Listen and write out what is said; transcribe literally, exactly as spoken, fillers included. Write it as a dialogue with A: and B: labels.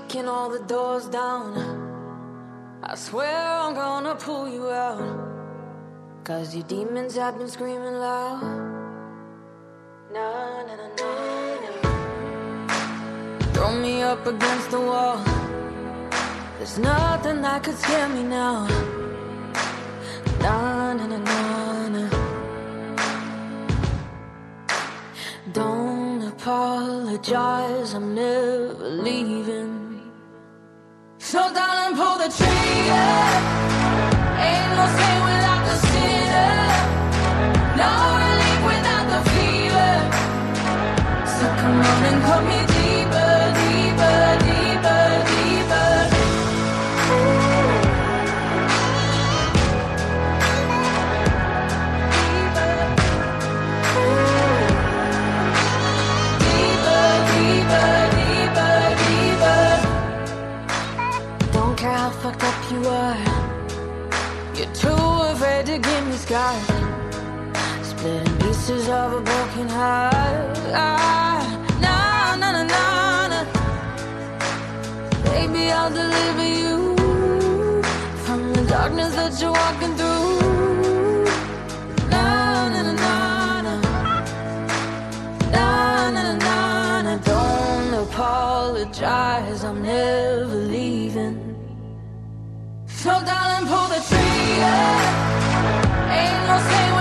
A: kicking all the doors down. I swear I'm gonna pull you out, 'cause your demons have been screaming loud. Na na na na na. Throw me up against the wall. There's nothing that could scare me now. Na na na na na. Don't apologize, I'm never leaving. So darling, pull the trigger. Ain't no sin without the sinner. No relief without the fever. So come on and cut me deeper, deeper, deeper, deeper. How fucked up you are. You're too afraid to give me scars. Splitting pieces of a broken heart. Ah, no, no, no, no, no. Baby, I'll deliver you from the darkness that you're walking through. No, no, no, no, no. No, no, no, no, no. Don't apologize, I'm never leaving. So darling, pull the trigger. Ain't no saying